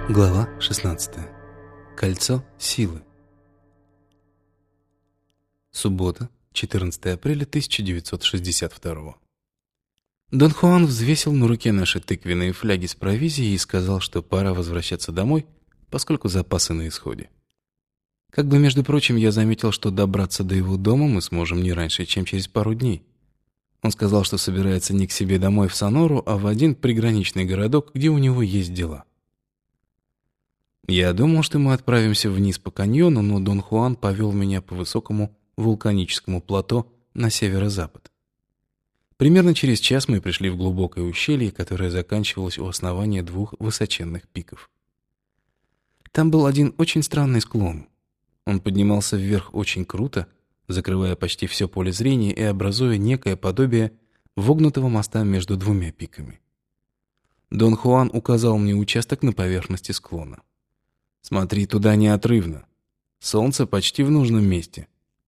Глава 16. Кольцо силы. Суббота, 14 апреля 1962. Дон Хуан взвесил на руке наши тыквенные фляги с провизией и сказал, что пора возвращаться домой, поскольку запасы на исходе. Как бы, между прочим, я заметил, что добраться до его дома мы сможем не раньше, чем через пару дней. Он сказал, что собирается не к себе домой в Сонору, а в один приграничный городок, где у него есть дела. Я думал, что мы отправимся вниз по каньону, но Дон Хуан повел меня по высокому вулканическому плато на северо-запад. Примерно через час мы пришли в глубокое ущелье, которое заканчивалось у основания двух высоченных пиков. Там был один очень странный склон. Он поднимался вверх очень круто, закрывая почти все поле зрения и образуя некое подобие вогнутого моста между двумя пиками. Дон Хуан указал мне участок на поверхности склона. «Смотри туда неотрывно. Солнце почти в нужном месте».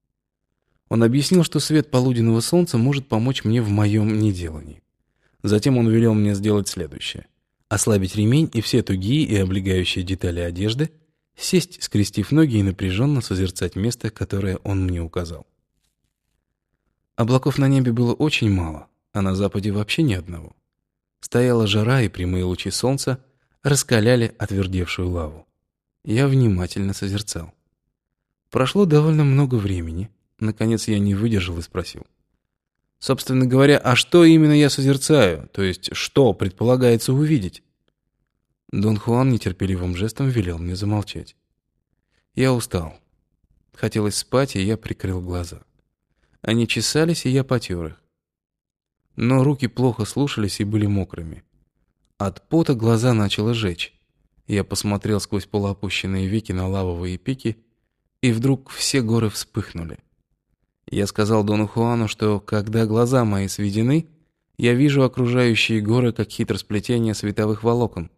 Он объяснил, что свет полуденного солнца может помочь мне в моем неделании. Затем он велел мне сделать следующее: ослабить ремень и все тугие и облегающие детали одежды, сесть, скрестив ноги, и напряженно созерцать место, которое он мне указал. Облаков на небе было очень мало, а на западе вообще ни одного. Стояла жара, и прямые лучи солнца раскаляли отвердевшую лаву. Я внимательно созерцал. Прошло довольно много времени. Наконец я не выдержал и спросил: «Собственно говоря, а что именно я созерцаю? То есть, что предполагается увидеть?» Дон Хуан нетерпеливым жестом велел мне замолчать. Я устал. Хотелось спать, и я прикрыл глаза. Они чесались, и я потер их. Но руки плохо слушались и были мокрыми. От пота глаза начало жечь. Я посмотрел сквозь полуопущенные веки на лавовые пики, и вдруг все горы вспыхнули. Я сказал Дону Хуану, что, когда глаза мои сведены, я вижу окружающие горы как хитросплетение световых волокон.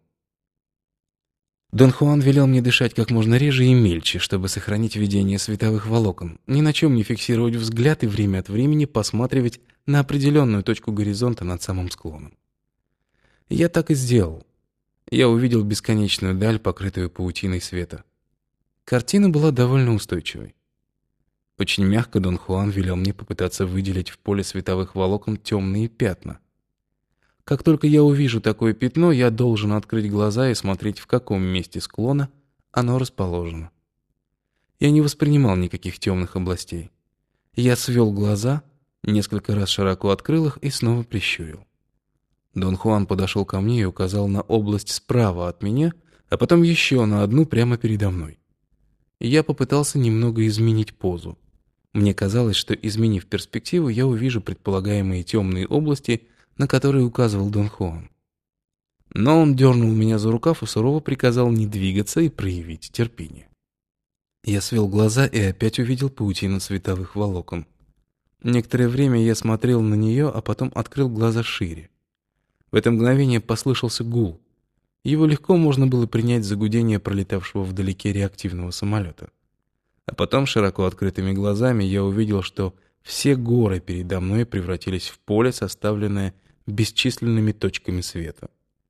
Дон Хуан велел мне дышать как можно реже и мельче, чтобы сохранить видение световых волокон, ни на чем не фиксировать взгляд и время от времени посматривать на определенную точку горизонта над самым склоном. Я так и сделал. Я увидел бесконечную даль, покрытую паутиной света. Картина была довольно устойчивой. Очень мягко Дон Хуан велел мне попытаться выделить в поле световых волокон темные пятна. Как только я увижу такое пятно, я должен открыть глаза и смотреть, в каком месте склона оно расположено. Я не воспринимал никаких темных областей. Я свел глаза, несколько раз широко открыл их и снова прищурил. Дон Хуан подошел ко мне и указал на область справа от меня, а потом еще на одну прямо передо мной. Я попытался немного изменить позу. Мне казалось, что, изменив перспективу, я увижу предполагаемые темные области, на которые указывал Дон Хуан. Но он дернул меня за рукав и сурово приказал не двигаться и проявить терпение. Я свел глаза и опять увидел паутину световых волокон. Некоторое время я смотрел на нее, а потом открыл глаза шире. В это мгновение послышался гул. Его легко можно было принять за гудение пролетавшего вдалеке реактивного самолета. А потом, широко открытыми глазами, я увидел, что все горы передо мной превратились в поле, составленное бесчисленными точками света.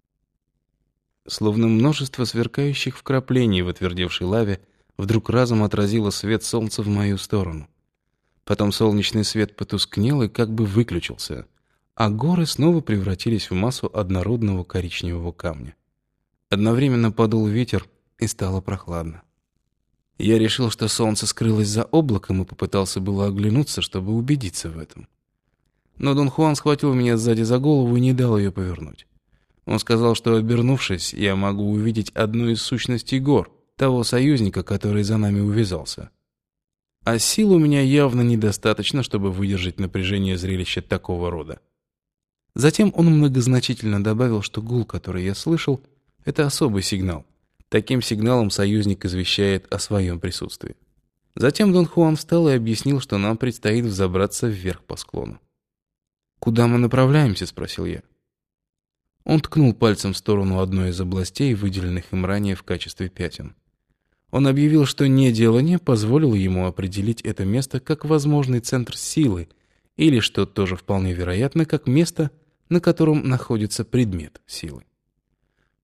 Словно множество сверкающих вкраплений в отвердевшей лаве вдруг разом отразило свет солнца в мою сторону. Потом солнечный свет потускнел и как бы выключился, а горы снова превратились в массу однородного коричневого камня. Одновременно подул ветер, и стало прохладно. Я решил, что солнце скрылось за облаком, и попытался было оглянуться, чтобы убедиться в этом. Но Дон Хуан схватил меня сзади за голову и не дал ее повернуть. Он сказал, что, обернувшись, я могу увидеть одну из сущностей гор, того союзника, который за нами увязался. А сил у меня явно недостаточно, чтобы выдержать напряжение зрелища такого рода. Затем он многозначительно добавил, что гул, который я слышал, — это особый сигнал. Таким сигналом союзник извещает о своем присутствии. Затем Дон Хуан встал и объяснил, что нам предстоит взобраться вверх по склону. «Куда мы направляемся?» — спросил я. Он ткнул пальцем в сторону одной из областей, выделенных им ранее в качестве пятен. Он объявил, что неделание позволило ему определить это место как возможный центр силы, или, что тоже вполне вероятно, как место, на котором находится предмет силы.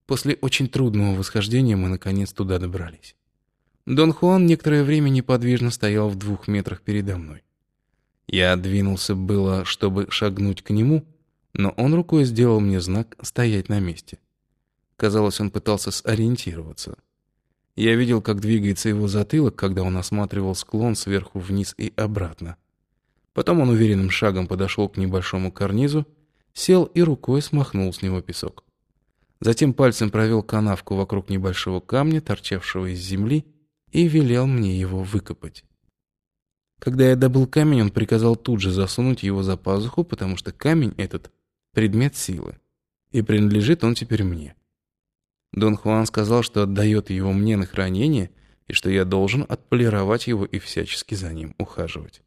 После очень трудного восхождения мы наконец туда добрались. Дон Хуан некоторое время неподвижно стоял в 2 метрах передо мной. Я двинулся было, чтобы шагнуть к нему, но он рукой сделал мне знак стоять на месте. Казалось, он пытался сориентироваться. Я видел, как двигается его затылок, когда он осматривал склон сверху вниз и обратно. Потом он уверенным шагом подошел к небольшому карнизу, сел и рукой смахнул с него песок. Затем пальцем провел канавку вокруг небольшого камня, торчавшего из земли, и велел мне его выкопать. Когда я добыл камень, он приказал тут же засунуть его за пазуху, потому что камень этот — предмет силы, и принадлежит он теперь мне. Дон Хуан сказал, что отдает его мне на хранение, и что я должен отполировать его и всячески за ним ухаживать.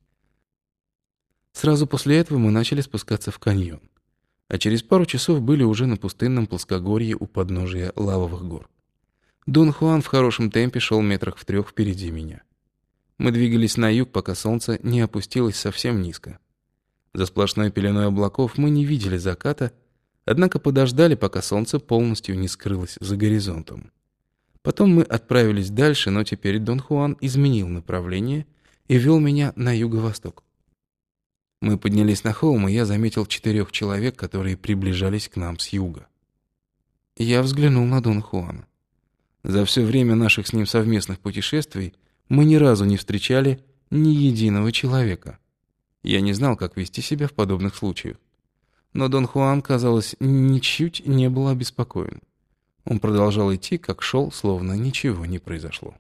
Сразу после этого мы начали спускаться в каньон, а через пару часов были уже на пустынном плоскогорье у подножия лавовых гор. Дон Хуан в хорошем темпе шел метрах в 3 впереди меня. Мы двигались на юг, пока солнце не опустилось совсем низко. За сплошной пеленой облаков мы не видели заката, однако подождали, пока солнце полностью не скрылось за горизонтом. Потом мы отправились дальше, но теперь Дон Хуан изменил направление и вел меня на юго-восток. Мы поднялись на холм, и я заметил 4 человек, которые приближались к нам с юга. Я взглянул на Дона Хуана. За все время наших с ним совместных путешествий мы ни разу не встречали ни единого человека. Я не знал, как вести себя в подобных случаях. Но Дон Хуан, казалось, ничуть не был обеспокоен. Он продолжал идти, как шел, словно ничего не произошло.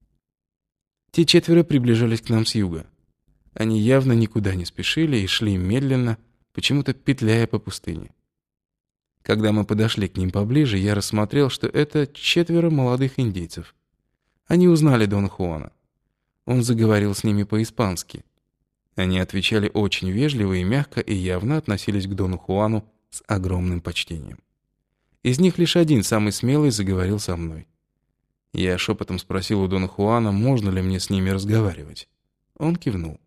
Те 4 приближались к нам с юга. Они явно никуда не спешили и шли медленно, почему-то петляя по пустыне. Когда мы подошли к ним поближе, я рассмотрел, что это 4 молодых индейцев. Они узнали Дона Хуана. Он заговорил с ними по-испански. Они отвечали очень вежливо и мягко и явно относились к Дону Хуану с огромным почтением. Из них лишь один, самый смелый, заговорил со мной. Я шепотом спросил у Дона Хуана, можно ли мне с ними разговаривать. Он кивнул.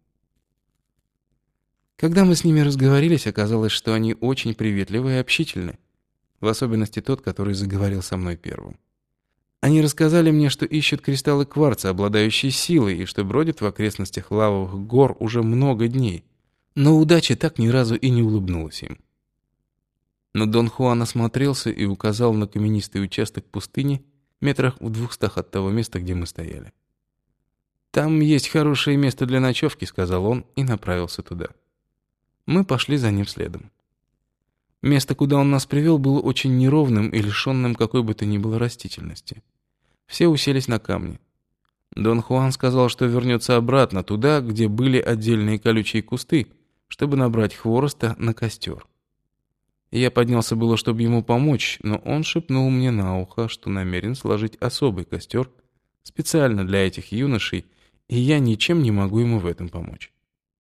Когда мы с ними разговорились, оказалось, что они очень приветливы и общительны, в особенности тот, который заговорил со мной первым. Они рассказали мне, что ищут кристаллы кварца, обладающие силой, и что бродят в окрестностях лавовых гор уже много дней, но удача так ни разу и не улыбнулась им. Но Дон Хуан осмотрелся и указал на каменистый участок пустыни метрах в 200 от того места, где мы стояли. «Там есть хорошее место для ночевки», — сказал он и направился туда. Мы пошли за ним следом. Место, куда он нас привел, было очень неровным и лишенным какой бы то ни было растительности. Все уселись на камни. Дон Хуан сказал, что вернется обратно, туда, где были отдельные колючие кусты, чтобы набрать хвороста на костер. Я поднялся было, чтобы ему помочь, но он шепнул мне на ухо, что намерен сложить особый костер специально для этих юношей, и я ничем не могу ему в этом помочь.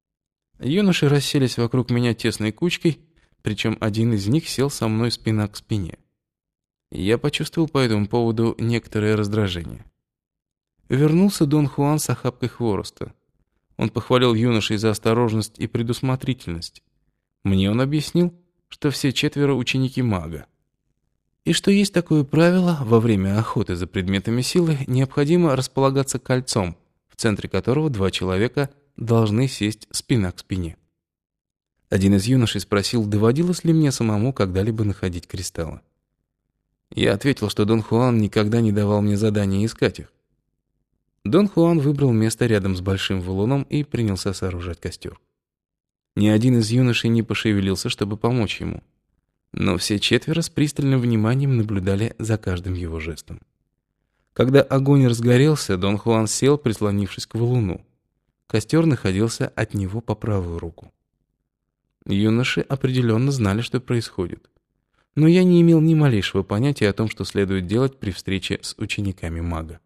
Юноши расселись вокруг меня тесной кучкой, причем один из них сел со мной спина к спине. Я почувствовал по этому поводу некоторое раздражение. Вернулся Дон Хуан с охапкой хвороста. Он похвалил юношей за осторожность и предусмотрительность. Мне он объяснил, что все 4 ученики мага. И что есть такое правило: во время охоты за предметами силы необходимо располагаться кольцом, в центре которого 2 человека должны сесть спина к спине. Один из юношей спросил, доводилось ли мне самому когда-либо находить кристаллы. Я ответил, что Дон Хуан никогда не давал мне задания искать их. Дон Хуан выбрал место рядом с большим валуном и принялся сооружать костер. Ни один из юношей не пошевелился, чтобы помочь ему. Но все 4 с пристальным вниманием наблюдали за каждым его жестом. Когда огонь разгорелся, Дон Хуан сел, прислонившись к валуну. Костер находился от него по правую руку. Юноши определенно знали, что происходит. Но я не имел ни малейшего понятия о том, что следует делать при встрече с учениками мага.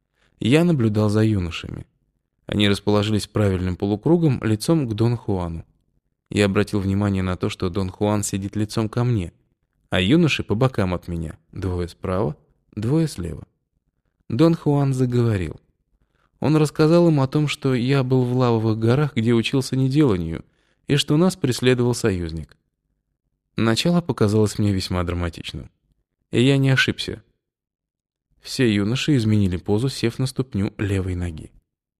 Я наблюдал за юношами. Они расположились правильным полукругом, лицом к Дону Хуану. Я обратил внимание на то, что Дон Хуан сидит лицом ко мне, а юноши по бокам от меня, 2 справа, 2 слева. Дон Хуан заговорил. Он рассказал им о том, что я был в лавовых горах, где учился неделанию, и что нас преследовал союзник. Начало показалось мне весьма драматичным. И я не ошибся. Все юноши изменили позу, сев на ступню левой ноги.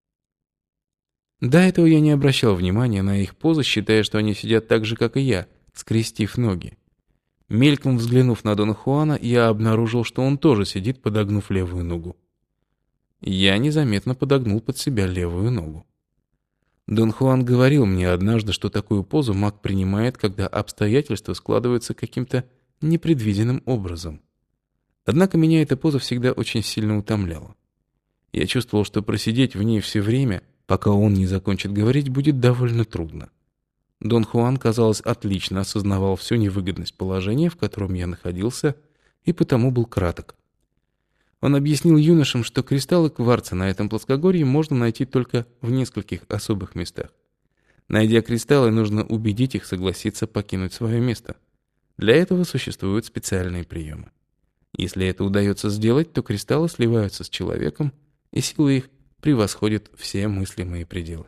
До этого я не обращал внимания на их позы, считая, что они сидят так же, как и я, скрестив ноги. Мельком взглянув на Дона Хуана, я обнаружил, что он тоже сидит, подогнув левую ногу. Я незаметно подогнул под себя левую ногу. Дон Хуан говорил мне однажды, что такую позу маг принимает, когда обстоятельства складываются каким-то непредвиденным образом. Однако меня эта поза всегда очень сильно утомляла. Я чувствовал, что просидеть в ней все время, пока он не закончит говорить, будет довольно трудно. Дон Хуан, казалось, отлично осознавал всю невыгодность положения, в котором я находился, и потому был краток. Он объяснил юношам, что кристаллы кварца на этом плоскогорье можно найти только в нескольких особых местах. Найдя кристаллы, нужно убедить их согласиться покинуть свое место. Для этого существуют специальные приемы. Если это удается сделать, то кристаллы сливаются с человеком, и сила их превосходит все мыслимые пределы.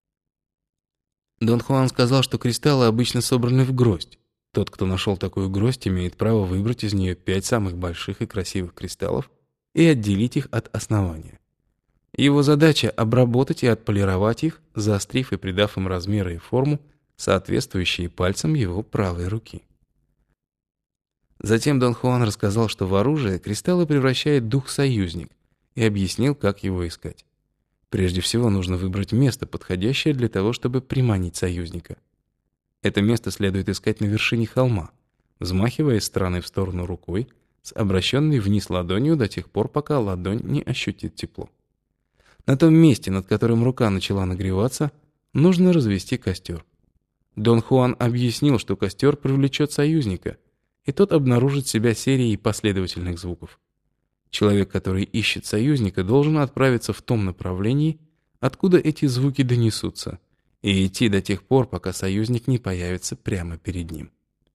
Дон Хуан сказал, что кристаллы обычно собраны в гроздь. Тот, кто нашел такую гроздь, имеет право выбрать из нее 5 самых больших и красивых кристаллов и отделить их от основания. Его задача — обработать и отполировать их, заострив и придав им размеры и форму, соответствующие пальцам его правой руки. Затем Дон Хуан рассказал, что в оружие кристаллы превращает дух-союзник, и объяснил, как его искать. Прежде всего нужно выбрать место, подходящее для того, чтобы приманить союзника. Это место следует искать на вершине холма, взмахивая из стороны в сторону рукой, с обращенной вниз ладонью до тех пор, пока ладонь не ощутит тепло. На том месте, над которым рука начала нагреваться, нужно развести костер. Дон Хуан объяснил, что костер привлечет союзника, и тот обнаружит себя серией последовательных звуков. Человек, который ищет союзника, должен отправиться в том направлении, откуда эти звуки донесутся, и идти до тех пор, пока союзник не появится прямо перед ним.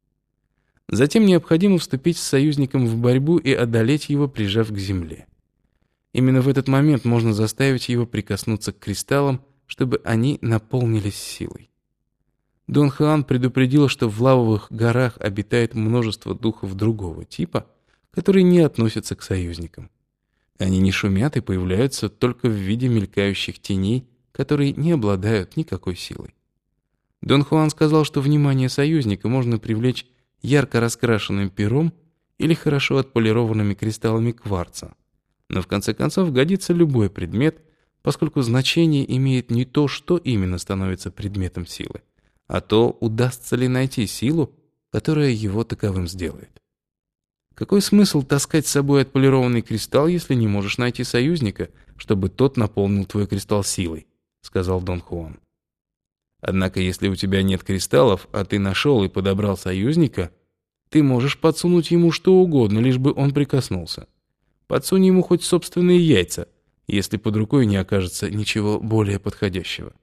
Затем необходимо вступить с союзником в борьбу и одолеть его, прижав к земле. Именно в этот момент можно заставить его прикоснуться к кристаллам, чтобы они наполнились силой. Дон Хуан предупредил, что в лавовых горах обитает множество духов другого типа, которые не относятся к союзникам. Они не шумят и появляются только в виде мелькающих теней, которые не обладают никакой силой. Дон Хуан сказал, что внимание союзника можно привлечь ярко раскрашенным пером или хорошо отполированными кристаллами кварца. Но в конце концов годится любой предмет, поскольку значение имеет не то, что именно становится предметом силы, а то, удастся ли найти силу, которая его таковым сделает. Какой смысл таскать с собой отполированный кристалл, если не можешь найти союзника, чтобы тот наполнил твой кристалл силой, сказал Дон Хуан. Однако, если у тебя нет кристаллов, а ты нашел и подобрал союзника, ты можешь подсунуть ему что угодно, лишь бы он прикоснулся. Подсунь ему хоть собственные яйца, если под рукой не окажется ничего более подходящего.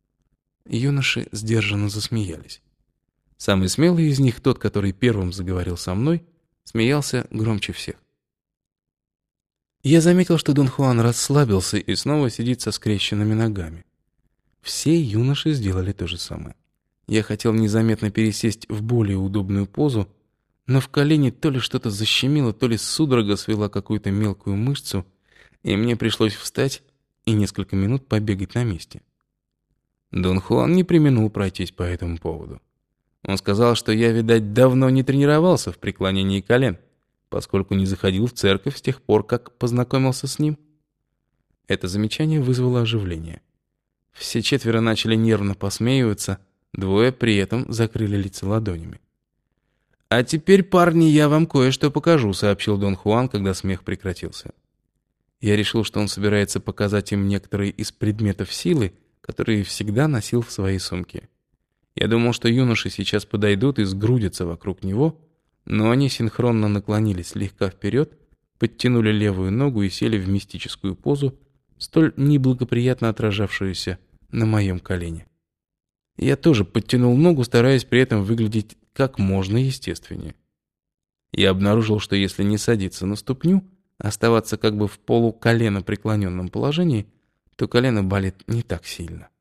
Юноши сдержанно засмеялись. Самый смелый из них, тот, который первым заговорил со мной, смеялся громче всех. Я заметил, что Дон Хуан расслабился и снова сидит со скрещенными ногами. Все юноши сделали то же самое. Я хотел незаметно пересесть в более удобную позу, но в колене то ли что-то защемило, то ли судорога свела какую-то мелкую мышцу, и мне пришлось встать и несколько минут побегать на месте. Дон Хуан не преминул пройтись по этому поводу. Он сказал, что я, видать, давно не тренировался в преклонении колен, поскольку не заходил в церковь с тех пор, как познакомился с ним. Это замечание вызвало оживление. Все четверо начали нервно посмеиваться, двое при этом закрыли лица ладонями. «А теперь, парни, я вам кое-что покажу», — сообщил Дон Хуан, когда смех прекратился. Я решил, что он собирается показать им некоторые из предметов силы, которые всегда носил в своей сумке. Я думал, что юноши сейчас подойдут и сгрудятся вокруг него, но они синхронно наклонились слегка вперед, подтянули левую ногу и сели в мистическую позу, столь неблагоприятно отражавшуюся на моем колене. Я тоже подтянул ногу, стараясь при этом выглядеть как можно естественнее. Я обнаружил, что если не садиться на ступню, а оставаться как бы в полуколено преклоненном положении, то колено болит не так сильно.